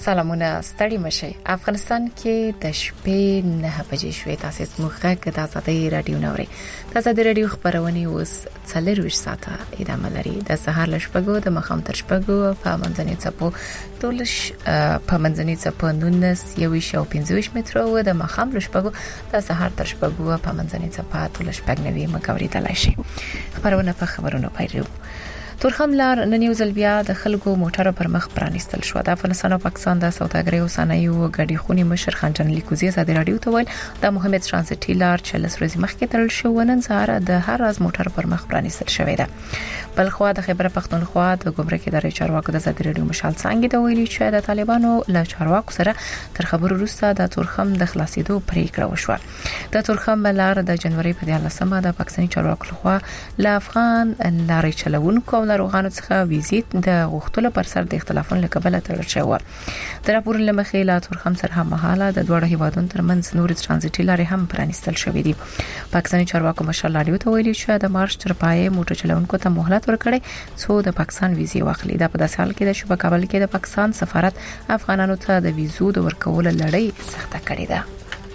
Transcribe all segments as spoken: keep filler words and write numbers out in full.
سلامونه ستړي مشي. افغانستان کې د شپې نه بجې شوې تاسو مخکې د آزادۍ رادیو نوري تاسو د رادیو خبرونه اوس څلروي ساعته ادامه لري. د سهار لشپګو د مخام تر شپګو په منځنۍ چپو تولش په منځنۍ چپو نونس یو شو پنځه متر او د مخام لشپګو د سهار تر شپګو په منځنۍ چپا تولش پګنوي مګوري تلای شي. خبرونه په خبرونو پیلو. تورخم لار نن یو ځل بیا د خلکو موټر پر مخ پرانیستل شو. د افغانستان او پاکستان د سوداګرۍ او صنایعو غړي خونی مشر خان جان لیکوزی زاده رادیو ته ویل د محمد ترانزیټي لار چې لس ورځې مخکې تړل شو ونن سهار د هر راز موټر پر مخ پرانیستل شوې ده. بل خو د خیبر پختونخوا د ګمرک ادارې چارواکو د زاده رادیو مشال څنګه د ویلي چې د طالبانو له چارواکو سره تر خبرو وروسته د تورخم د خلاصېدو پریکړه وشوه. د تورخم لار د جنوري په دیارلسمه د پاکستاني چارواکو لخوا له افغان لارې چلوونکو ناروغانو څخه ویزیت د غوښتلو پر سر د اختلافونو لکبله تړل شو. د راپور لمخې لا تورخم سره هم مهاله د دوه هیوادونو ترمنځ نور ترانزیټي لارې هم پرانیستل شوې دي. پاکستاني چارواکو مشال رادیو ته ویلي چې د مارچ تر پای موټر چلوونکو ته مهلت ورکړي څو د پاکستان ویزې واخلي. دا په داسې حال کې د شبکه کابل کې د پاکستان سفارت افغانانو ته د ویزو د ورکولو لړۍ سخته کړې ده.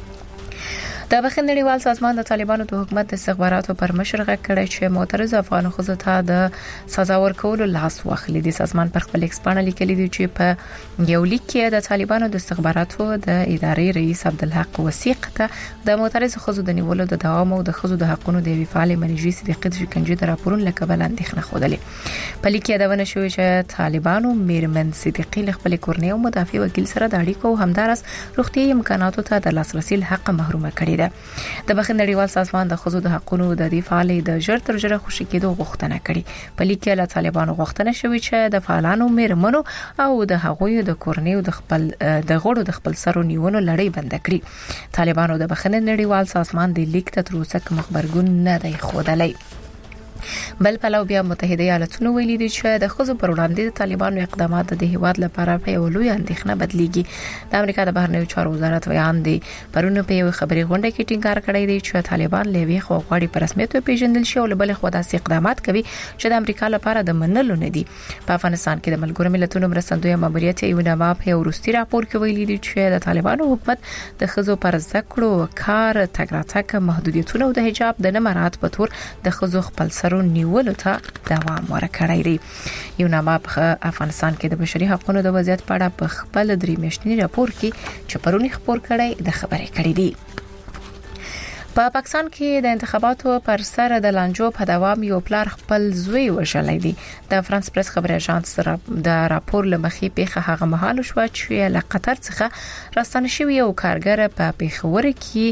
د بخښنړیوال سازمان د طالبانو د حکومت د استخباراتو پر مشرغه کړی چې معترض افغان خزو ته د سزا ورکولو لاس واخلي. د سازمان پر خپل ایکسپانه لیکلي دی چې په یو لیک کې د طالبانو د استخباراتو د ادارې رئیس عبدالحق وثیق ته د معترض خزو د نیولو د دوام او د خزو د حقوقو د وفال منیجي صدیقې د شکنجې د راپورونو لکبل اندېښنه خوده. په لیک کې دا ونه شوی چې طالبانو میرمن صدیقې خپل کورنۍ او مدافع وکیل سره د اړیکو همدارس روغتي امکاناتو ته د لاسرسي حق محروم کړي. د بخښنړیوال سازمان د خزو د حقوقو د دفاع لپاره د ژر تر ژره خوشی کېدو غوښتنه کړې. په لیک کې له طالبانو غوښتنه شوې چې د فعالانو میرمنو او د هغوی د کورنیو د خپل د غړو د خپل سرو نیونو لړۍ بند کړي. طالبانو د بخښنړیوال سازمان د لیک ته تر اوسه کوم خبرګون نه دی خوده. بل پلو بیا متحده ایالاتونو ویلي دي چې د خزو پر وړاندې د طالبانو اقدامات د هیواد لپاره په یو لوی اندېښنه بدلیږي. د امریکا د بهرنیو چارو وزارت ویان دی پرونه په یو خبري غونډه کې ټینګار کړی دی چې طالبان لوي خو غواړي په رسمیت پیژندل شي او بل خو داسې اقدامات کوي چې د امریکا لپاره د منلو نه دي. په افغانستان کې د ملګرو ملتونو مرستندوی ماموریت یو نامه په ورستي راپور کې ویلي دي چې د طالبانو حکومت د خزو پر ذکرو کار تګراتک محدودیتونه او د حجاب د نه مراعات په تور د خزو خپل نیولو ته دوام ورکړی دی. یو نامه په افغانستان کې د بشري حقوقو د وضعیت په اړه په خپل درې میاشتنی راپور کې چې پرونی خبر کړی د خبرې کړې دي. په پاکستان کې د انتخاباتو پر سر د لانجو په دوام یو پلار خپل زوی وژلای دی. د فرانس پریس خبري اژانس د راپور لمخې پیښه هغه مهال شو چې له قطر څخه راستنه شوی یو کارګر په پیښور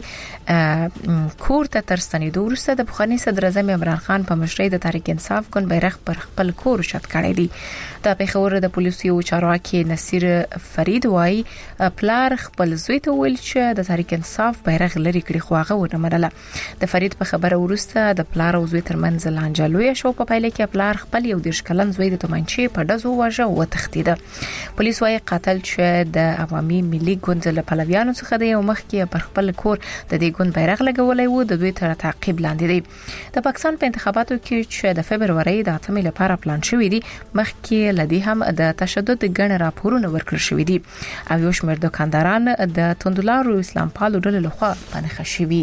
کې کور ته ترستنیدو وروسته د بخاري صدر اعظم عمران خان په مشرۍ د تحریک انصاف ګوند بیرغ پر خپل کور شت کړی دی. د پیښور د پولیسو چارواکي نصیر فرید وای پلار خپل زوی ته ویل چې د تحریک انصاف بیرغ لري کړی خو هغه ونه د فرید په خبره ورسته د پلار او زوی ترمنځ لانجلوي شو. په پایله کې پلار خپل یو دیرش کلن زوی د تومانچې په دزو واژه او تختیده. پولیس وايي قاتل چې د عوامي ملي ګوند له پلویانو څخه د یو مخ کې پر خپل کور د دې ګوند بیرغ لګولای وو د دوی تر تعقیب لاندې دی. د پاکستان په انتخاباتو کې چې د فبرवरी د اتمې لپاره پلان شوی دی مخکې لدی هم د تشدد غن راپورونه ورکړل شوی دي او یو شمېر دکانداران د توندلارو اسلام پالو ډلې لخوا پنځه شوی.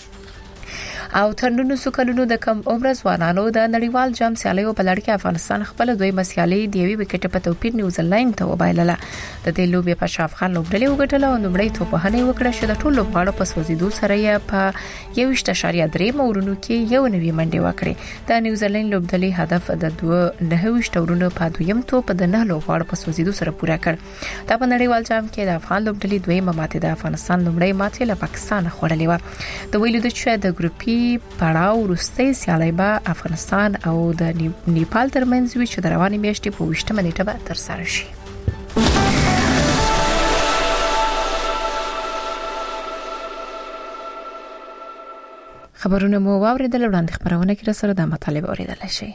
او ترنونو سکلونو د کم عمر ځوانانو د نړیوال جام سیالیو په لړ کې افغانستان خپل دوی مسیالي دی وی وکټ په توپیر نیوزیلند ته وبایلله. د دې لوبې په شاف خان لوبډلې وګټله او نومړی توپهنه وکړه چې د ټولو غاړو په سوزیدو سره یې په یو ویشت اشاریه درې مورونو کې یو نوی منډه وکړه. د نیوزیلند لوبډلې هدف د دوه نه ویشت ورونو په دویم توپ د نه لو غاړو په سوزیدو سره پوره کړ. دا په نړیوال جام کې د افغان لوبډلې دویمه ماته د افغانستان لومړی ماته له پاکستان خوړلې و. د ویلو د چې د ګروپي پړاو وروستۍ سیالي به افغانستان او د نیپال ترمنځ وي چې د روانې میاشتې په ویشتمه نیټه به ترسره شي. خبرونه مو واوریدل. وړاندې خبرونه کې سره د مطالب اوریدل شي.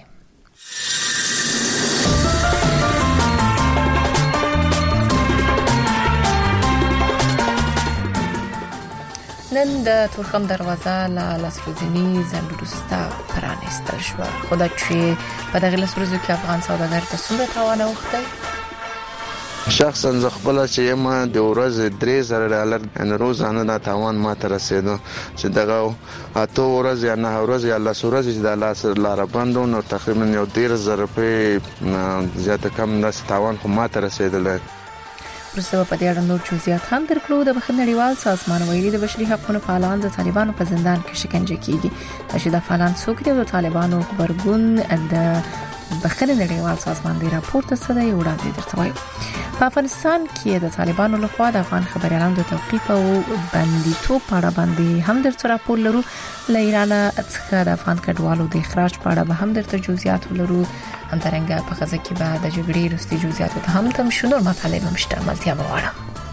نن د تورخم دروازه لا لاسفزنی زندورستا پرانستل شو. خدا چې په دغه لاسورزو کې افغان سوداګر ته څومره تاوان اوخته شخصا زه خپل چې یم د ورځې درې زره ډالر ان روزانه دا تاوان ما ته رسیدو چې دغه اته ورځې یا نه ورځې یا لس ورځې چې د لاس لاره بندو نو تقریبا یو ډیر زره روپۍ زیاته کم داسې تاوان خو ما ته رسیدلی. وروسته په دې اړه نور جزئیات هم درکړو. د نړیوال سازمان ویلي د بشري حقوقو فعالان د طالبانو په زندان کې شکنجه کیږي. چې د فعالان څوک دي د طالبانو خبرګون د بخښنې نړیوال سازمان دی راپور ته څه دی وړاندې درته وایم. په افغانستان کې د طالبانو لخوا د افغان خبريالانو د توقيف او بندیتوب په اړه باندې هم درته راپور لرو. له ایران څخه د افغان کډوالو د اخراج په اړه به هم درته جزئیات ولرو. همدارنګه په غزه کې به د جګړې وروستي جزئیات ته هم تم شنو مطالب هم شته. ملتیا مواړه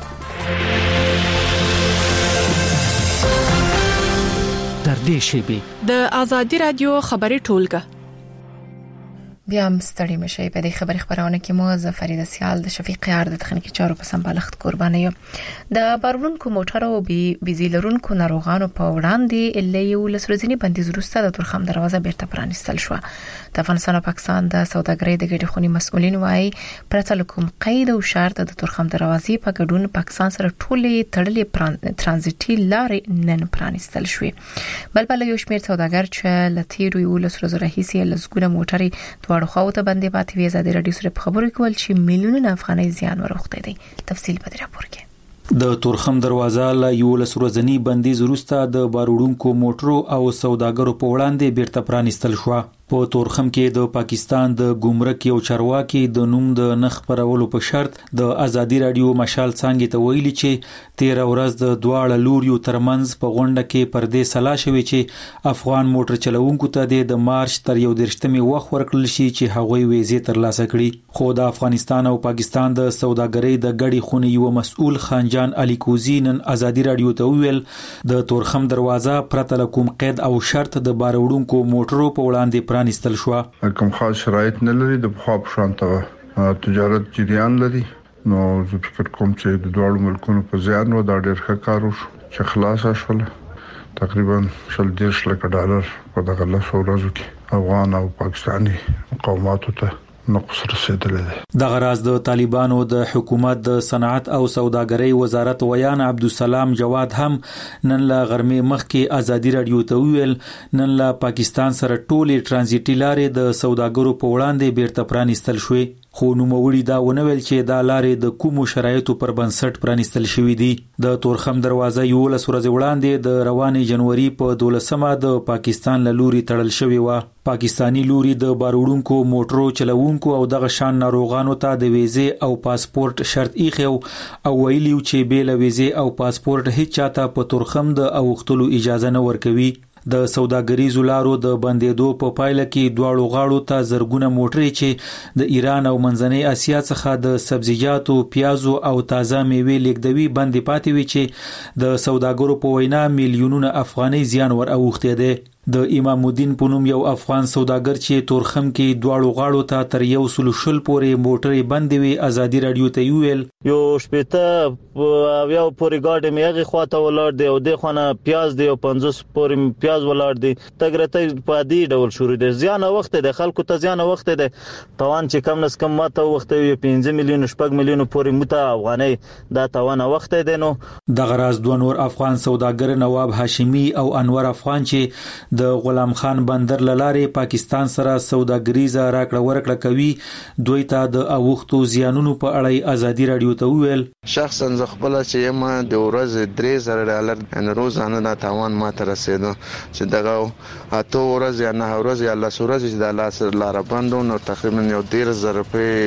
در دې شیبه د ازادي رادیو خبري ټولګه بیا هم ستړي مشي. په دې خبري خبرونه کې مو زفرید سیال د شفیق یار د تخنیکی چارو په سمبالښت قرباني یو. د بارونکو موټر او بي ویزیلرونکو ناروغانو په وړاندې الیو لسرزنی بندیز وروسته د تورخم دروازه بیرته پرانیستل شو. د افغانستان او پاکستان د سوداګرۍ د ګډې خونی مسؤلین وايي پرته کوم قید او شرط د تورخم دروازې په ګډون پاکستان سره ټولې تړلې ترانزیتي لارې نن پرانیستل شوې. بل بل یو شمېر سوداګر چې لتیرو یو لسرزو راهیسي لسګونه موټرې واړو خواته باندې پاتې وي. ازادي رادیو سره خبرې کول چې میلیونونه افغانۍ زیان ورغته دي. تفصیل په دې راپور کې. د تورخم دروازه له یو لسرزنی بندیز وروسته د باروړونکو موټرو او سوداګرو په وړاندې بیرته پرانیستل شو. په تورخم کې د پاکستان د ګمرک یو چارواکي د نوم د نخ پرولو په شرط د ازادي رادیو مشال څنګه ته ویلي چې تیر ورځ د دواړه لوریو ترمنځ په غونډه کې پردې سلا شوی چې افغان موټر چلوونکو ته د مارچ تر یو درشتمې وخت ورکړل شي چې هغوی ویزې ترلاسه کړي. خو د افغانستان او پاکستان د سوداګرۍ د ګډې خونې یو مسؤل خانجان علي کوزی نن ازادي رادیو ته ویل د تورخم دروازه پرته کوم قید او شرط د باروړونکو موټرو په وړاندې پرانیستل شو. کوم خاص شرایط نه لري د خو په شانته تجارت جریان لري. نو زه فکر کوم چې د دوه ملکونو په ځان و دا ډېر ښه کار وشو چې خلاص شول. تقریبا شل دیرش لک ډالر په دغه لاسو ورځو کې افغان او پاکستاني قوماتو ته نقص رسیدلی دی. دغه راز د طالبانو د حکومت د صنعت او سوداګرۍ وزارت ویان عبدالسلام جواد هم نن له غرمې مخکې ازادي رادیو ته ویل نن له پاکستان سره ټولې ترانزیتي لارې د سوداګرو په وړاندې بیرته پرانیستل شوې. خو نوموړي دا ونویل چې دا لارې د کومو شرایطو پر بنسټ پرانیستل شوې دي. د تورخم دروازه یو لس ورځې وړاندې د روانې جنوري په دولسمه د پاکستان له لوري تړل شوې و. پاکستانی لوري د باروړونکو موټرو چلوونکو او دغه شان ناروغانو ته د ویزې او پاسپورت شرط ایښو او ویلیو چې بې له ویزې او پاسپورت هیڅ چاته په تورخم د اوختلو اجازه نه ورکوي. د سوداګریزو لارو د بندیدو په پایله کې دواړو غاړو ته زرګونه موټرې چې د ایران او منځنۍ اسیا څخه د سبزیجاتو، پیازو او تازه میوې لیږدوي بندي پاتې وي چې د سوداګرو په وینا میلیونونه افغانۍ زیان ور اوښتی دی. د امام الدین په نوم یو افغان سوداګر چې تورخم کې دواړو غاړو ته تر یو سل شل پورې موټرې بندې وي ازادي رادیو ته ویل یو شپته یو پورې ګاډي میغه خواته ولر دی او د خونه پیاز دی او پنځوس پورې پیاز ولر دی تګرته په دې ډول شروع دي. زیان وخت د خلکو ته زیان وخت دی توان چې کم نس کم ماته وخت یو پنځه میلیون شپږ میلیون پورې مته افغانۍ دا توان وخت دی. نو د غراز دوه نور افغان سوداګر نواب هاشمی او انور افغان چې د غلام خان بندر لاره پاکستان سره سوداګریزه راکړه ورکړه کوي دوی ته د اوختو زیانونو په اړه ازادي رادیو ته ویل شخصا زه خپل چې یم د ورځې درې زره ډالر ان روزانه دا تاوان ما ته رسیدو چې دغه اته ورځې یا نه ورځې یا لس ورځې چې د لاس لاره بندو نو تقریبا یو ډیر زره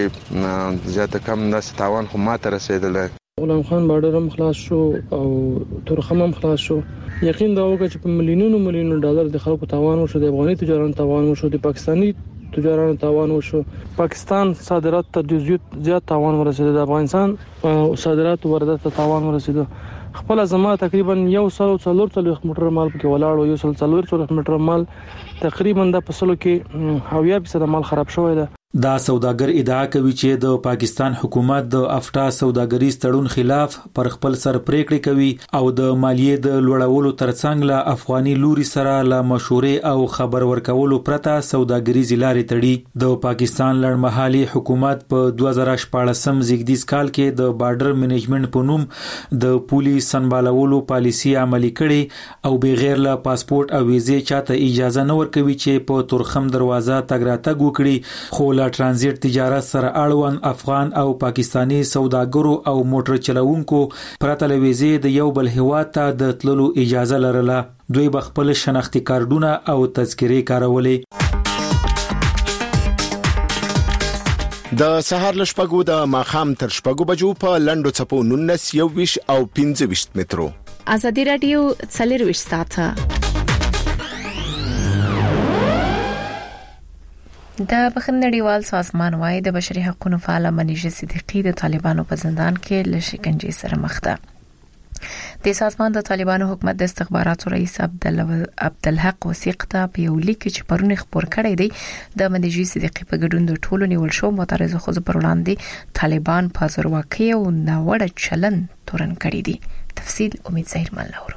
روپۍ زیاته کم داسې تاوان خو ما ته رسیدلی. غلام خان بارډر هم خلاص شو او تورخم هم خلاص شو. یقین دا وکړه چې په ملیونونو ملیونونو ډالر د خلکو تاوان وشو، د افغاني تجارانو تاوان وشو، د پاکستاني تجارانو تاوان وشو. پاکستان صادرات ته زیات تاوان ورسېد، د افغانستان صادرات واردات ته تاوان ورسېد. خپل زما تقریبا یو سل او څلور څلوېښت میټر مال پکې ولاړ او یو سل څلور څلوېښت میټر مال تقریبا د فصلو کې هویا په مال خراب شوی دی. دا سوداګر ادعا کوي چې د پاکستان حکومت د افتا سوداګریز تړون خلاف پر خپل سر پریکړې کوي او د مالیې د لوړولو ترڅنګ له افغاني لوري سره له مشورې او خبر ورکولو پرته سوداګریز لارې تړي. د پاکستان لړمحالي حکومت په دوه زره شپاړسم زیږدیز کال کې د بارډر منیجمنت په نوم د پولي سنبالولو پالیسي عملي کړي او بغیر له پاسپورت او ویزې چاته اجازه نه ورکوي چې په تورخم دروازه تګ راتګ وکړي. خو لا ترانزیت تجارت سره اړوند افغان او پاکستانی سوداګرو او موټر چلوونکو پرته له ویزې د یو بل هیواد ته د تللو اجازه لرله. دوی به خپل شناختی کارتونه او تذکرې کارولې. د سهار لشپګو د ماخام تر شپګو بجو په لندو چپو نونس یو ویش او پنځه ویش مترو. ازادي رادیو څلور ویش ساعته. د بخښنې نړیوال سازمان وايي د بشري حقوقو فعال منیژه صدیقی د طالبانو په زندان کې له شکنجې سره مخ ده. د سازمان د طالبانو حکومت د استخباراتو رئیس عبدالحق وثیق ته په یو لیک چې پرون خبر کړی دی د منیژه صدیقی په ګډون د ټولو نیول شو معترض خو پر وړاندې طالبان په زورواکۍ او ناوړه چلن تورن کړی دي. تفصیل امید ظاهر ملورو.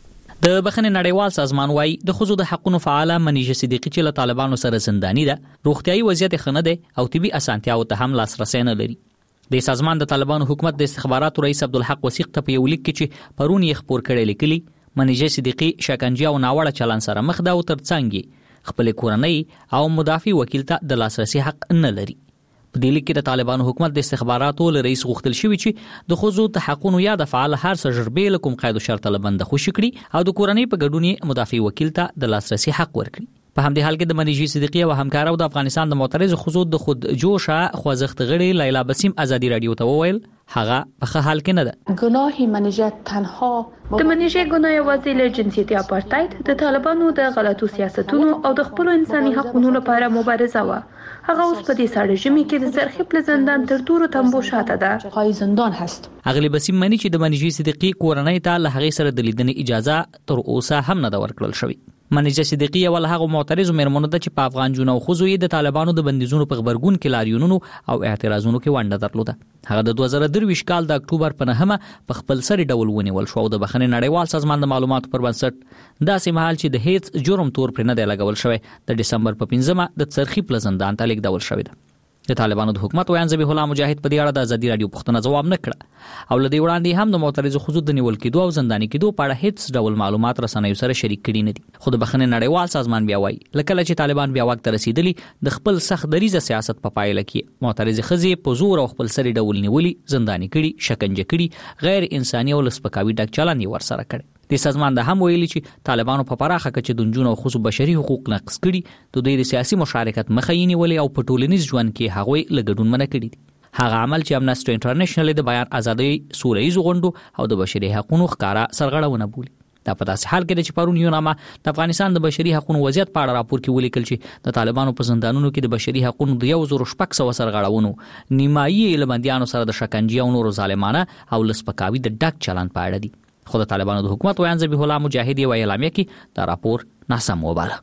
د بخښنې نړیوال سازمان وايي د خزو د حقوقو فعال منیژه صدیقی چې له طالبانو سره زندانی ده روغتيایي وضعیت خنه ده او طبي اسانتیاو ته هم لاسرسي نه لري. د سازمان د طالبانو حکومت د استخباراتو رئیس عبدالحق وثیق ته په یو لیک کې چې پرون یې خبر کړی لیکلي منیژه صدیقی شکنجه او ناوړه چلن سره مخ ده او ترڅنګ خپل کورنۍ او مدافع وکیل ته د لاسرسي حق نه لري. په دې لیک کې د طالبانو حکومت د استخباراتو له رئیس غوښتل شوی چې د خزو د حقوقو یا د فعال هر تجربه لکم قید او شرط لبند خوشی کړي او د کورنۍ په ګډون مدافع وکیل ته د لاسرسي حق ورکړي. په همدې حال کې د منیژه صدیقی او همکارو د افغانستان د معترض خزو د خود جوشه خوځښت غړي لیلا بسیم ازادي رادیو ته وویل هغه په ښه حال کې نه ده. ګناه منیژه تنها د منیژه ګناه یوازې له جنسیتي اپارټاید د طالبانو د غلطو سیاستونو او د خپل انساني حقوقو لپاره مبارزه و. هغه اوس په دې ساړه ژمي کې د زرخیب له زندان تر تورو تنبو شاته ده. پای زندان هست. اغلی بسیم منی چې د منیژه صدیقی کورنۍ ته له هغه سره د لیدنې اجازه تر اوسه هم نه ورکړل شوی. منیژه صدیقی ول هغه معترض مېرمنو د چې په افغان جنو خو زوی د طالبانو د بندیزونو په خبرګون کې لاریونونو او اعتراضونو کې ونډه درلوده. هغه د دوه زره درویشت کال د اکتوبر په نهمه په خپل سری ډول ونیول شو او د بخښنې نړیوال سازمان د معلوماتو پر بنسټ داسې مهال چې د هیڅ جرم تور پر نه دی لګول شوی د دسمبر په پنځمه د څرخي پل زندان ته لیږدول شوی ده. د طالبانو د حکومت ویان ذبیح الله مجاهد په دې اړه د ازادي رادیو پوښتنه جواب نه کړ او لدی وړاندې هم د معترض خصوص د نیول کېدو او زنداني کېدو په اړه هیڅ ډول معلومات رسنیو سره شریک کړي نه دي. خو د بخښنې نړیوال سازمان بیا وایي لکه چې طالبان بیا وخت رسیدلی د خپل سخت دریزه سیاست په پایله کې معترض خزي په زور او خپل سری ډول نیولي زنداني کړي شکنجه کړي غیر انساني او لسپکاوي ډک چلن ور سره کړي. د سازمان د هم ویلي چې طالبانو په پراخه کچه د جنونو او خصوص بشري حقوق نقض کړي د دوی د سیاسي مشارکت مخایني ولې او په ټولنیز ژوند کې هغوی لګډون منع کړي دي. هغه عمل چې امنستي انټرنیشنل د بیان ازادي سولهییز غونډو او د بشري حقوقو ښکارا سرغړونه بولي. دا په داسې حال کې چې پرون یو نامه د افغانستان د بشري حقوقو وضعیت په اړه راپور کې ولیکل چې د طالبانو په زندانونو کې د بشري حقوقو د یو زور شپږ سو سرغړونو نیمایي لمندیانو سره د شکنجې او نورو ظالمانه او لسپکاوي د ډک چلن په اړه دي. خو د طالبانو د حکومت ویان ذبیح الله مجاهد یې ویل اعلامیه کې دا راپور ناسم وباله.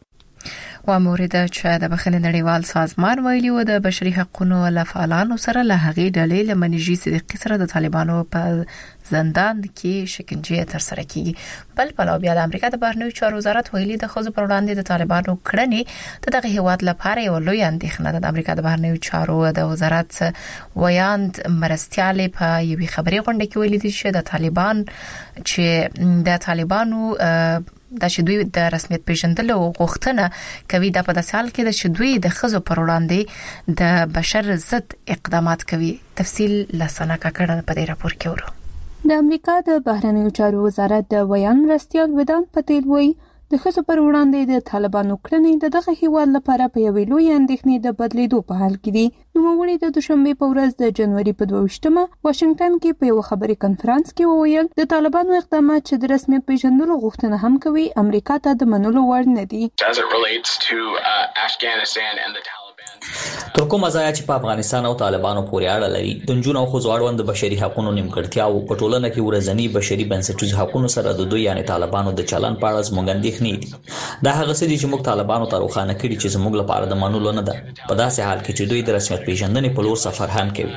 و مورد چې د بخښنې نړیوال سازمان ویلي و د بشري حقوقو لفعالانو سره له هغې ډلې له منیژه صدیقی سره د طالبانو په زندان کې شکنجه تر سره کیږي. بل پلو بیا د امریکا د بهرنیو چارو وزارت ویلي د خزو پر وړاندې د طالبانو کړنې د دغه هیواد لپاره یو لوی اندېښنه ده. د امریکا د بهرنیو چارو د وزارت ویاند مرستياله په یوې خبري غونډه کې ویلي چې د طالبان چې د طالبانو د شدوی د رسمیت پیژندلو غوښتنه کوي د په داسال کې د شدوی د خزو پر وړاندې د بشر ضد اقدامات کوي. تفصیل لسنه کاکړه په دې راپور کې ورو. د امریکا د بهرنیو چارو وزارت د ویان مرستيال ودان پټیل وایي د خزو پر وړاندې د طالبانو کړنې د دغه هیواد لپاره په یوې لوی اندېښنې د بدلیدو په حال کې دي. نوموړي د دوشنبه په ورځ د جنوري په دوه-ویشتمه واشنگټن کې په یو خبري کانفرنس کې وویل د طالبانو اقدامات چې د رسمیت پیژندلو غوښتنه هم کوي امریکا ته د منلو وړ نه دي. تر کومه ځای چې په افغانستان او طالبانو پورې اړه لري د جنونو خو ځوړوند بشري حقوقو نیمګړتیاو په ټولنه کې ورځنی بشري بنسټیز حقوقو سره د دوی یعنی طالبانو د چلن په اړه زموږ اندېښنې دي دا هغه څه دي چې موږ طالبانو ته روښانه کړي چې زموږ لپاره د منلو نه ده په داسې حال کې چې دوی د رسمیت پیژندنې په لور سفر هم کوي.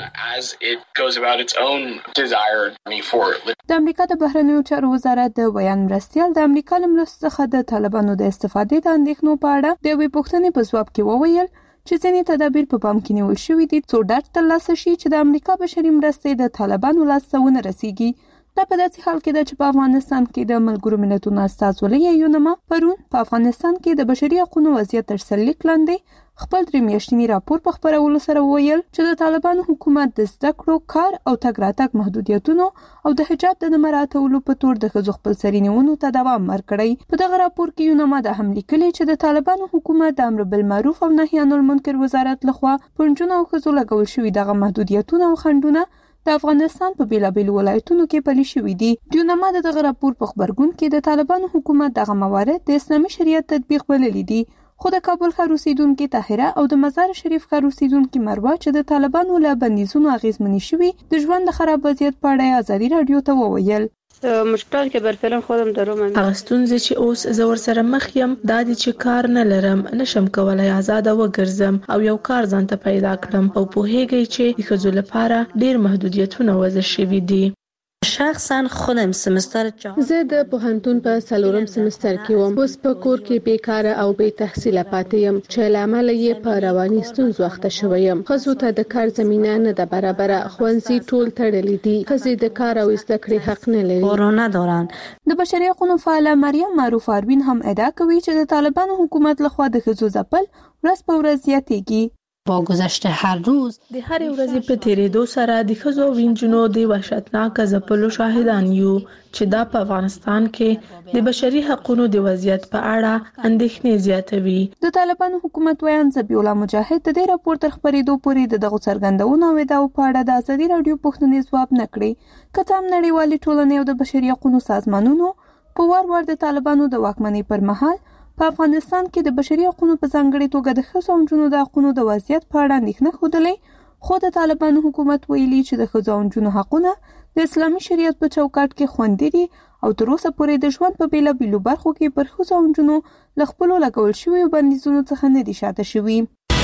د امریکا د بهرنیو چارو وزارت د بیان مرستیال د امریکا له مرستو څخه د طالبانو د استفادې د اندېښنو په اړه د یوې پوښتنې په ځواب کې وویل چې ځینې تدابیر په پام کې نیول شوي دي څو ډاډ ترلاسه شي چې د امریکا بشري مرستې د طالبانو لاسته ونه رسیږي. دا په داسې حال کې ده چې په افغانستان کې د ملګرو ملتونو استازولۍ یونما پرون په افغانستان کې د بشري حقوقو وضعیت تر سرلیک لاندې خپل درې میاشتنی راپور په خبرولو سره وویل چې د طالبانو حکومت د زده کړو کار او تګ راتګ محدودیتونو او د حجاب د نه مراعاتولو په تور د ښځو خپل سري نیونو ته دوام ورکړی. په دغه راپور کې یونما د هم لیکلي چې د طالبانو حکومت د امر بالمعروف او نهي عن المنکر وزارت لخوا په نجونو او ښځو لګول شوي دغه محدودیتونه او خنډونه د افغانستان په بیلابیلو ولایتونو کې پلي شوي دي. یونما د دغه راپور په خبرګون کې د طالبانو حکومت دغه موارد د اسلامي شریعت تطبیق بللي دي. خو د کابل ښار اوسیدونکو طاهره او د مزار شریف ښار اوسیدونکو مروه چې د طالبانو له بندیزونو اغیزمنې شوي د ژوند د خراب وضعیت په اړه ازادي رادیو ته وویل. مشکل که بر فعلا خودم دارم هغه ستونزې چې اوس زه ورسره مخ یم دا دي چې کار نه لرم نشم کولای آزاد وګرځم او یو کار ځان ته پیدا کړم او په هیګي چې د ښځو لپاره ډیر محدودیتونه وضع شوي دي. شخصا خودم سمستر چهار زه د پوهنتون په څلورم سمستر کې وم. اوس په کور کې بیکاره او بې تحصیله پاتې یم چې لامل یې په رواني ستونزو اخته شوی یم. ښځو ته د کار زمینه نه ده برابره. ښوونځي ټول تړلي دي. ښځې د کار او زده کړې حق نه لري. کرونا دوران د بشري حقوقو فعال مریم معروف اروین هم ادعا کوي چې د طالبانو حکومت لخوا د ښځو ځپل ورځ په ورځ زیاتېږي. با گذشت هر روز د هر ورځې په تیریدو سره د ښځو او وینجونو د وحشتناک ځپلو شاهدان یو چې دا په افغانستان کې د بشري حقوقو د وضعیت په اړه اندېښنې زیاتوي. د طالبانو حکومت ویان ذبیح الله مجاهد د دې راپور تر خبرېدو پورې د دغه څرګندونو او ادعاو په اړه د ازادي رادیو پوښتنې ځواب نه کړی. که څه هم نړیوالې ټولنې او د بشري حقوقو سازمانونو په وار وار د طالبانو د واکمنۍ پر مهال په افغانستان کې د بشري حقوقو په ځانګړي توګه د ښځو او نجونو د حقوقو د وضعیت په اړه اندېښنه ښودلې، خو د طالبانو حکومت ویلي چې د ښځو او نجونو حقونه د اسلامي شریعت په چوکاټ کې خوندي دي او تر اوسه پورې د ژوند په بیلابیلو برخو کې پر ښځو او نجونو له خپلو لګول شویو بندیزونو څخه نه دي شاته شوي.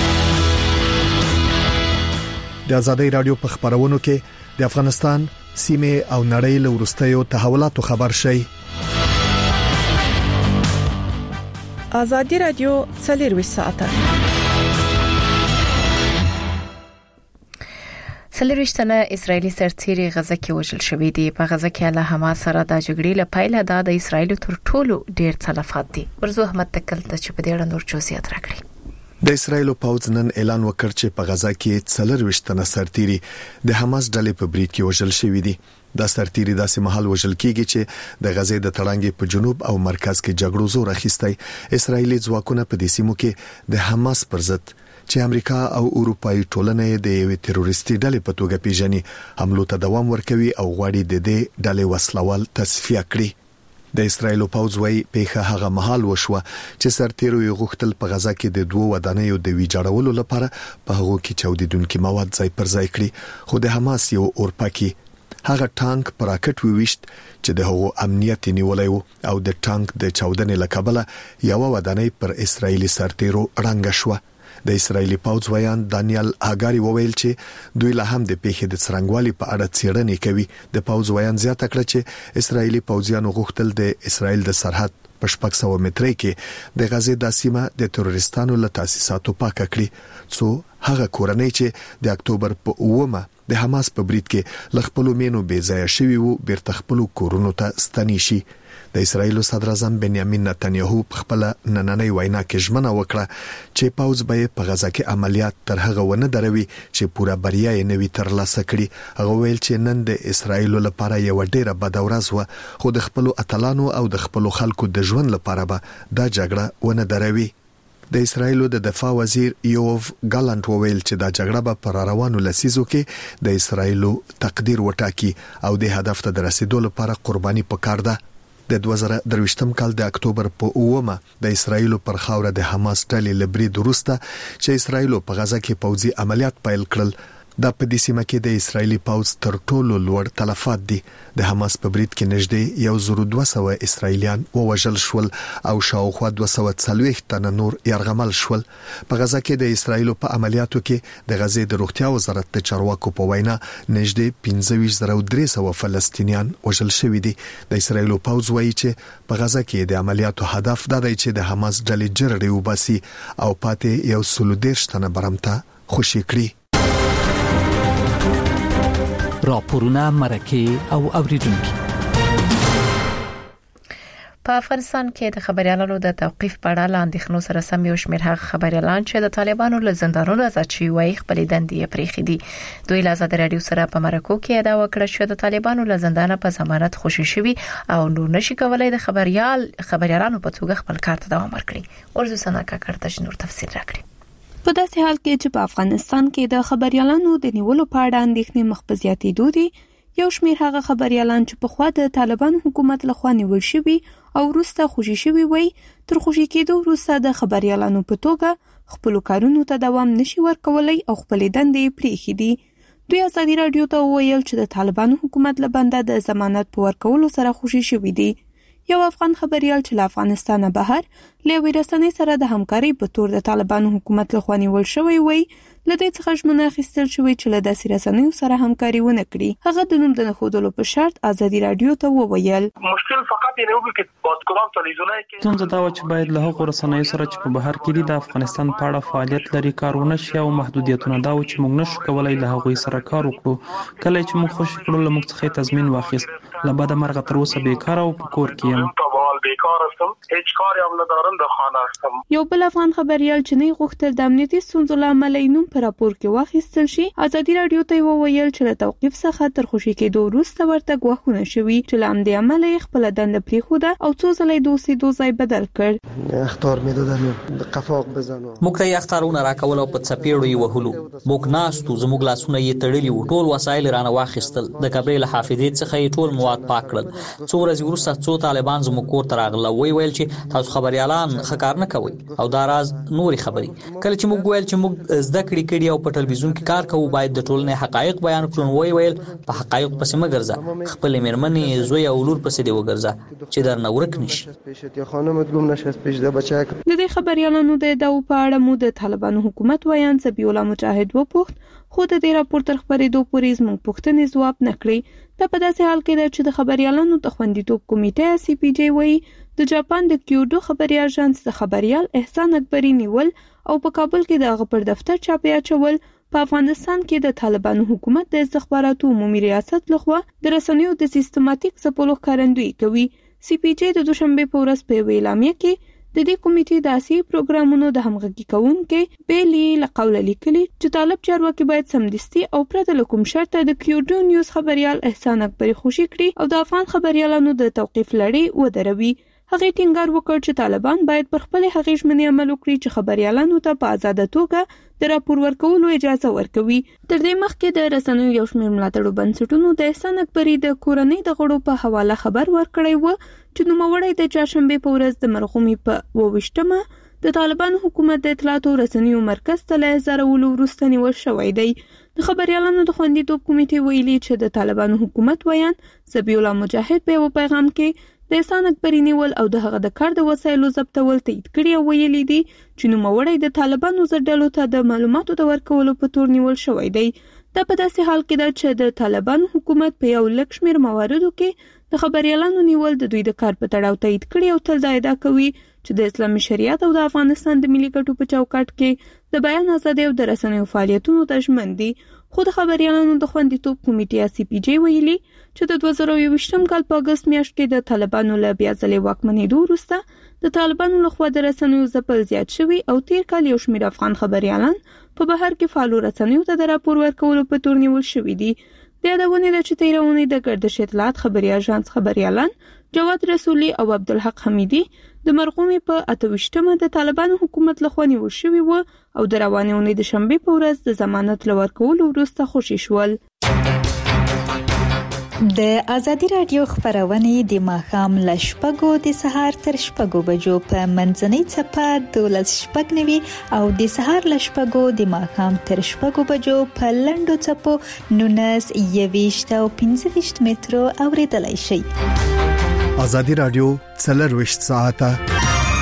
د ازادۍ رادیو په خبرونو کې د افغانستان سیمه او نړۍ له وروستیو تحولاتو خبر شي. ازادي رادیو څلور ساعته څلورویشتنه اسرایلی سرتیري غزه کې وژل شوې دي. په غزه کې له حماس سره د جګړې له پیله د اسرایل تر ټولو ډېر تلفات دي. ورزو احمد تکل ته چې په دې اړه نور جزئیات راکړي. د اسرایل پوځ نن اعلان وکړ چې په غزه کې څلورویشتنه سرتیري د حماس ډلې په بریټ کې وژل شوې دي. دا سرتیري داسې محل وژل کیږي چې د غزې د تړانګې په جنوب او مرکز کې جګړو زور اخیستی. اسرایلی ځواکونه په دې سیمو کې د حماس پر ضد چې امریکا او اروپאי ټولنې د یوې تروریستي ډلې په توګه پیژني حملو ته دوام ورکوي او غواړي د دې ډلې وسلوال تصفیه کړي. د اسرایل پوځ وايي پیښه هغه محل وشوه چې سرتیرو یې غوښتل په غزه کې د دوه ودانیو د ویجاړولو لپاره په هغو کې چاودیدونکي مواد ځای پر ځای کړي، خو د حماس یو اورپاکي هغه ټانک پر راکټ ویشت چې د هغو امنیت نیولای وو او د ټانک د چاودنې لکبله یو ودانۍ پر اسرایلی سرتیرو رنګ شوه. د اسرایلی پوځ ویان دانیال هاګاری وویل چې دوی له هم د پیښې د څرنګوالي په اړه څېړنې کوي. د پوځ ویان زیاته کړه چې اسرایلی پوځیانو غوښتل د اسرایل د سرحد په شپږ سوه مترۍ کې د غزې د سیمه د تروریستانو له تاسیساتو پاک کړي، څو هغه کورنۍ چې د اکتوبر په اومه د حماس په بریټ کې لخپلو مینو بې ځای شوي وو بیرته خپل کورونو ته ستنی شي. د اسرایل صدر اعظم بنیامین نتنیاهو په خپل نننۍ وینا کې ژمنه وکړه چې پوځ به په غزه کې عملیات تر هغه ونه دروي چې پوره بریا یې نوي ترلاسه کړي. هغه ویل چې نن د اسرایل لپاره یو ډیره بد ورځ و، خو د خپل اتلانو او د خپل خلکو د ژوند لپاره به دا جګړه ونه دروي. د اسرایل د دفاع وزیر یوف ګالانت وویل چې دا جګړه به پر روانو لسیزو کې د اسرایل تقدیر وټاکي او د هدف ته رسیدو لپاره قرباني پکار ده. د دوه زره درویشتم کال د اکتوبر په اومه د اسرایل پر خاوره د حماس ډلې لبري دروسته چې اسرایل په غزا کې پوځي عملیات پیل کړل. دا په دې سیمه کې د اسرایلی پوځ تر ټولو لوړ تلفات دي. د حماس په برید کې نږدې یو زر دوه سوه اسرایلیان ووژل شول او شاوخوا دوه سوه څلوېښت تنه نور یرغمل شول. په غزا کې د اسرایل په عملیاتو کې د غزې د روغتیا وزارت د چارواکو په وینا نږدې پنځه ویشت زره درې سوه فلسطینیان وژل شوي دي. د اسرایل پوځ وایي چې په غزا کې د عملیاتو هدف دا دی چې د حماس ډلې جرړې وباسي او پاتې یو سل دېرش تنه برمته خوشي کړي. راپورونه مرکه او اوریدونکو. په افغانستان کې د خبريالانو د توقيف په اړه لاندېخنو سره سم یو شمېر هغه خبريالان چې د طالبانو له زندانونو آزاد شوي وای خپل دندې پرېښې دي. دوی له آزاد رادیو سره په مرکو کې ادعا وکړه چې د طالبانو له زندانه په ضمانت خوشي شوي او نور نشي کولای د خبريال خبريالانو په توګه خپل کار ته دوام ورکړي. ورزو سنا کاکړ نور تفصیل راکړي. په داسې حال کې چې په افغانستان کې د خبريالانو د نیولو په اړه اندېښنې مخ په زیاتېدو دي، یو شمېر هغه خبريالان چې په خوا د طالبانو حکومت لخوا نیول شوي او وروسته خوشي شوي وي، تر خوشي کېدو وروسته د خبريالانو په توګه خپل کارونو ته دوام نشي ورکولای او خپل دندې پرېښې دي. دوی ازادي رادیو ته وویل چې د طالبانو حکومت له بنده د ضمانت په ورکولو سره خوشي شوي دي. یو افغان خبريال چې له افغانستانه بهر له ویرستانې سره د همکاري په تور د طالبانو حکومت لخوا نیول شوی وي، لدې څخه ژمنه اخیستل شوی چې له داسې رسنیو سره همکاري ونه کړي. هغه د نوم د نښودلو په شرط ازادي رادیو ته وویل مشکل فقط اینه بود که با کدام تلویزیونایی که څنګه دا و چې باید له هغو رسنیو سره چې په بهر کې دي د افغانستان په اړه فعالیت لري کارونه شي او محدودیتونه دا و چې موږ نشو کولای له هغوی سره کار وکړو. کله چې موږ خوشی کړو له موږ څخه تضمین واخیست له بده مرغه تر اوسه بیکاره او په کور کې یم. بیکار هستم، هیچ کاری هم ندارم، در خانه هستم. یو بل افغان خبريال چې نه غوښتل د امنیتي ستونزو له امله نوم پر راپور کې واخیستل شي، ازادي رادیو ته وویل چې له توقيف څخه تر خوشي کېدو وروسته ورته غواخونه شوي چې له امنیتي امله خپل دنده پریښوده او څو ځلې دوسي دوزای بدل کړ. اختار میدادن قفاق بزنو موږ ته اختارونه راکول او په څپېړو یې وهلو. موږ ناستو زموږ لاسونه یې تړلي وو، ټول وسایل رانه واخیستل، د کبرې له حافظې څخه یې ټول مواد پاک کړل. څو ورځې وروسته څو طالبان زموږ کور ته راغله، وی ویل چې تاسو خبريالان ښه کار نه کوئ او دا راز نوري خبري. کله چې موږ ویل چې موږ زده کړې کړي او په ټلویزیون کې کار کوو باید د ټولنې حقایق بیان کړو، وی ویل په حقایق پسې مه ګرځه، خپل میرمنې زوی او لور پسې دی وګرځه چې درنه ورک نشي. د دې خبريالانو د ادعاو په اړه مو د طالبانو حکومت ویان سبیح الله مجاهد وپوښت، خو د دې راپور تر خبرېدو پورې زموږ پوښتنې ځواب نه کړې. دا په داسې حال کې ده چې د خبريالانو د خوندیتوب کمیټه سی پی جی وایي د جاپان د کیوډو خبري اژانس د خبريال احسان اکبري نیول او په کابل کې د هغه پر دفتر چاپی اچول په افغانستان کې د طالبانو حکومت د استخباراتو عمومي ریاست لخوا د رسنیو د سیستماتیک ځپلو ښکارندویي کوي. سی پی جی د دوشنبه په ورځ په اعلامیه کې د دې کمیټې د اساسي پروګرامونو د همغږي کوونکې بیلې لقول لیکلي چې طالب چارواکي باید سمدستي او پرته له کوم شرطه د کیوډو نیوز خبريال احسان اکبري خوشي کړي او د افغان خبريالانو د توقيف لړۍ ودروي. هغه ټینګار وکړ چې طالبان باید پر خپل هغې ژمنې عمل وکړي چې خبريالانو ته په آزاده توګه د راپور ورکولو اجازه ورکوي. تر دې مخکې د رسنیو یو شمېر ملاتړو بنسټونو د احسان اکبري د کورنۍ د غړو په حواله خبر ورکړی و چې نوموړی د چهارشنبه په ورځ د مرغومي په اوویشتمه د طالبانو حکومت د اطلاعاتو رسنیو مرکز ته له زرولو وروسته نیول شوی دی. د خبريالانو د خوندیتوب کمیټې ویلي چې د طالبانو حکومت ویان سبیح الله مجاهد په یو پیغام کې د احسان اکبري نیول او د هغه د کار د وسایلو ضبطول تایید کړي او ویلي دي چې نوموړی د طالبانو زړډلو ته د معلوماتو د ورکولو په تور نیول شوی دی. دا په داسې حال کې ده چې د طالبانو حکومت په یو لږ شمېر مواردو کې د خبريالانو نیول د دوی د کار په تړاو تایید کړي او تل دا ادعا کوي چې د اسلامي شریعت او د افغانستان د ملي ګټو په چوکاټ کې د بیان ازادي او د رسنیو فعالیتونو ته ژمن دي. خو د خبريالانو د خوندیتوب کمیټې سی پی جی ویلي چې د دوه زره یوویشتم کال په اگست میاشت کې د طالبانو له بیا ځلې واکمنېدو وروسته د طالبانو لخوا د رسنیو ځپل زیات شوي او تیر کال یو شمېر افغان خبريالان په بهر کې فعالو رسنیو ته د راپور ورکولو په تور نیول شوي دي. د یادونې ده چې تیرونې د ګردش اطلاعات خبري اژانس خبريالان جواد رسولي او عبدالحق حمیدي د مرغومي په اتوشتمه د طالبانو حکومت لخوا نیول شوي و او د روانې اونۍ د شنبې په ورځ د ضمانت لورکولو وروسته خوشي شول. د ازادي رادیو خبرونه د ماښام ل شپږو د سهار تر شپږو بجو په منځنۍ چپه دولس شپږ نوي او د سهار ل شپږو د ماښام تر شپږو بجو په لنډو چپو نونس یويشت او پنځه ویشت مترو اوریدلای شئ. ازادي رادیو څلور وشت ساعته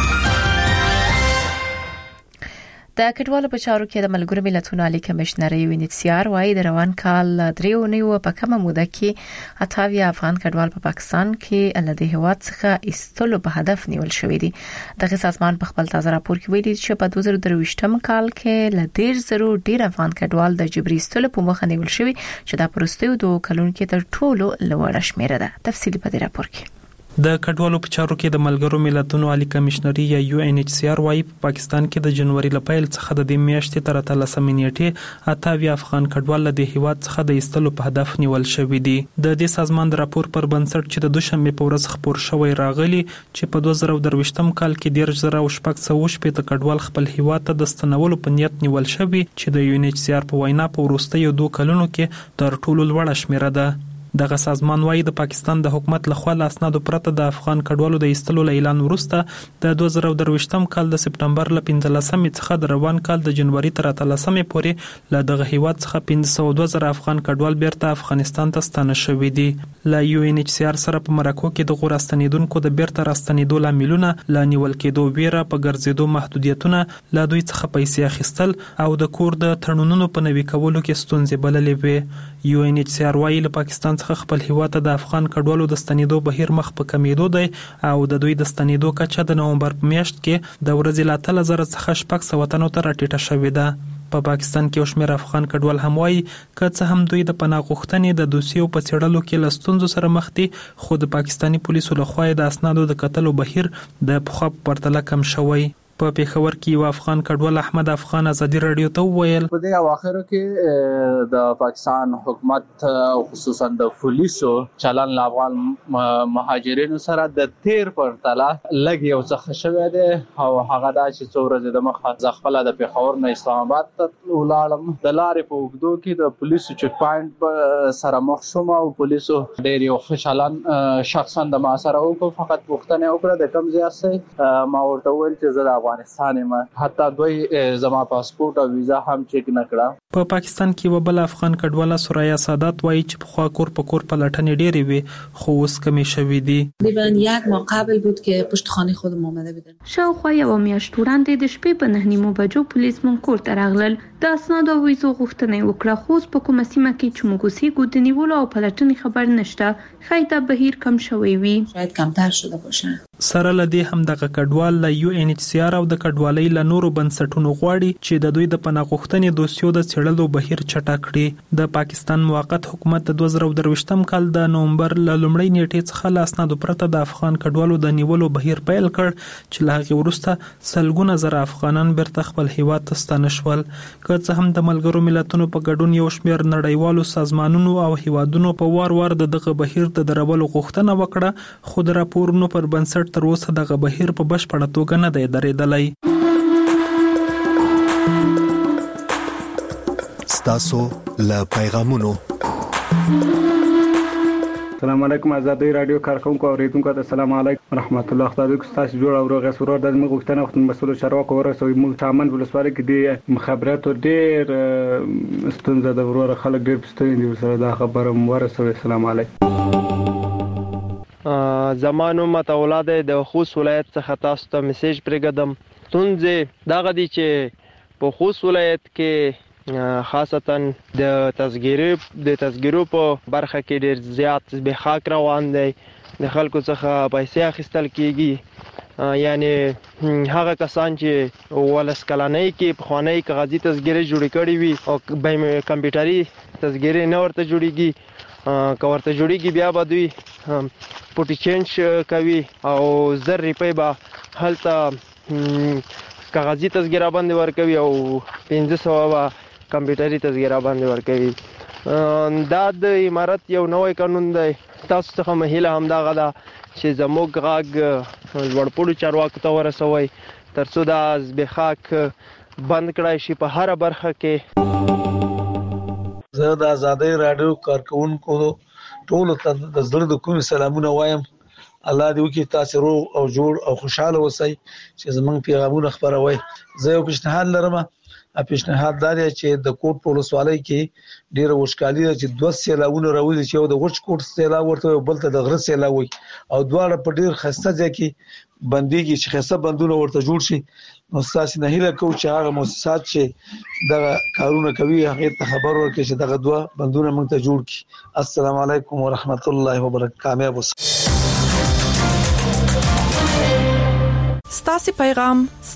د کډوالو په چارو کې د ملګرو ملتونو عالی کمشنر یو ان ایچ سی آر وايي د روان کال دریو نیو په کومه موده کې اتاویا افغان کډوال په پاکستان کې الده هواد څخه استلو په هدف نیول شوې دي. دغه سازمان په خپل تازه راپور کې ویلي چې په دوه زره درویشتم کال کې ل ډیر زرو ډیر افغان کډوال د جبري استلو په مخه نیول شوی چې د پروستیو دوه کلونو کې تر ټولو لوړه شمیره ده. تفصیلی په دې راپور کې د کډوالو په چارو کې د ملګرو ملتونو عالی کمشنري یا یو ان ایچ سی آر وايي په پاکستان کې د جنوري لپیل څخه د دې میاشتې تر اتلسمې نیټې اتاویا افغان کډوال د هیواد څخه د ایستلو په هدف نیول شوی دي. د دې سازمان د راپور پر بنسټ چې د دوشنبه په ورځ خبر شوی راغلی چې په دوه زره درویشتم کال کې ډیر زره او شپږ سوه شپږ کډوال خپل هیواد ته د ستنولو په نیت نیول شوی چې د یو ان ایچ سی آر په وینا په وروستیو دوه کلونو کې تر ټولو لوړه شمیره ده. دغه سازمان وايي د پاکستان د حکومت لخوا له اسنادو پرته د افغان کډوالو د ایستلو اعلان وروسته د دوه زره درویشتم کال د سپټمبر ل پنځلسمې څخه د روان کال د جنوري تر اتلسمې پورې له دغه هیواد څخه پنځه سوه دوه زره افغان کډوال بیرته افغانستان ته ستانه شوي دي. له یو ان ایچ سی آر سره په مرکو کې د غوراستنیدونکو د بیرته راستنیدو لاملونه له نیول کېدو ویره په ګرځېدو محدودیتونه له دوی څخه پیسې اخیستل او د کور د تړونونو په نوي کولو کې ستونزې بللې وې. یو ان ایچ سی آر وايي له پاکستان خپل هیواد ته د افغان کډوالو د ستنیدو بهیر مخ په کمیدو دی او د دوی د ستنیدو کچه د نومبر په میاشت کې د ورځې له اتلس زره څخه شپږ سوه تنو ته راټیټه شوې ده. په پاکستان کې یو شمېر افغان کډوال هم وایي که څه هم دوی د پناه غوښتنې د دوسیو په څېړلو کې له ستونزو سره مخ دي خو د پاکستاني پولیسو لخوا د اسنادو د کتلو بهیر د پخوا په پرتله کم شوی. په پیښور کې یو افغان کډوال احمد افغان ازادي رادیو ته وویل په دې اواخرو کې د پاکستان حکومت خصوصا د پولیسو چلن له افغان مهاجرینو سره د تیر پرتله لږ یو څه شوی دی او هغه دا چې څو ورځې د مخه ځ خپل د پیښور نه اسلام آباد ته ولاړم د لارې په اوږدو کې د پولیسو چک پاینټ سره مخ شوم او پولیسو ډېر یو ښه چلن شخصا د ما سره وکړ. فقط پوښتنه وکړه د کوم ځای څخه ما ورته وویل چې زه افغانستان ما حتی دوی زما پاسپورت او ویزا هم چک نه کړه. په پاکستان کې وبل افغان کډواله سوریا سادات وایي چې په خوا کور په کور پلټنې ډېرې وي خو اوس کمی شوې دي. دیبن یک ماه قبل بود که پشت خانه خودم آمده بودن. شاوخوا یو میاشت وړاندې د شپې په نه نیمو بجو پولیس مون کور ته راغلل. د اسناد او ویزو غوښتنه وکړه خو په کومه سیمه کې چې موږ اوسېږو د نیولو او پلټنې خبر نشته. ښایي دا بهیر کم شوی وي. شاید کمتر شده باشه. سره لدی هم د کډوال له یو ان ایچ سی آر او د کډوالۍ له نورو بنسټونو غواړي چې د دوی د پناه غوښتنې دوسیو د څېړلو بهیر چټک کړي. د پاکستان موقت حکومت د دوه زره درویشتم کال د نومبر له لومړۍ نیټې څخه له اسنادو پرته د افغان کډوالو د نیولو بهیر پیل کړ چې له هغې وروسته سلګونه زره افغانان بیرته خپل هیواد ته ستانه شول. که څه هم د ملګرو ملتونو په ګډون یو شمېر نړیوالو سازمانونو او هیوادونو په وار وار د دغه بهیر د درولو غوښتنه وکړه خو د راپورونو پر بنسټ تر اوسه دغه بهیر په بشپړه توګه نه دی درېدلی. ستاسو له پیغامونو. السلام علیکم آزادی رادیو کارکونکو اوریدونکو ته السلام علیکم ورحمت الله. خدای دې تاسو جوړ او روغ سرور د موږ غوښتنه وخت مسؤل چارواکو ورسوي. موږ تامن ولسوالۍ کې د مخابراتو ډېر ستونزه د ورور خلک ډېر پستوي دي سره دا خبره ورسوي. السلام علیکم. زمانو متولاد د خوست ولایت څخه تاسو ته میسج پرېږدم. ستونزې دغه دي چې په خوست ولایت کې خاصتا د تذکیري د تذکیرو په برخه کې ډېر زیات زبېښاک روان دی. د خلکو څخه پیسې اخیستل کېږي. یعنی هغه کسان چې ولس کلنۍ کې پخوانۍ کاغذي تذکیرې جوړې کړې وي او به کمپیوټري تذکیرې نه ورته جوړېږي که ورته جوړېږي بیا به دوی پوټي چینج کوي او زر روپۍ به هلته کاغذي تذکیره باندې ورکوي او پنځه سوه به کمپیوټري تذکیره باندې ورکوي. دا د امارت یو نوی قانون دی. تاسو څخه مهیله همدغه ده چې زموږ غږ لوړپوړو چارواکو ته ورسوئ تر څو دا زبېښاک بند کړای شي په هره برخه کې. زه د آزادۍ رادیو کارکونکو ټول ته د زړه د کوم سلامونه وایم. الله دې وکړي تاسو روغ او جوړ او خوشاله اوسئ چې زمونږ پیغامونه خبروي. زه یو پیشنهاد لرم، ا پیشنهاد دا دی چې د کوټ په ولسوالۍ کې ډیره وشکالي ده چې دوه سیلاونه راوړي چې یو د وچ کوټ سیلا ورته او بل ته د غره سیلا وي او دواړه په ډیر خسته ځای کې بنديږي چې خسته بندونه ورته جوړ شي. نو تاسو نه هیله کوم چې هغه مؤسسات چې د کارونه کوي هغه ته خبر ورکړي چې دغه دوه بندونه موږ ته جوړ کړي. السلام علیکم ورحمت الله وبرکاته. ستاسو پیغام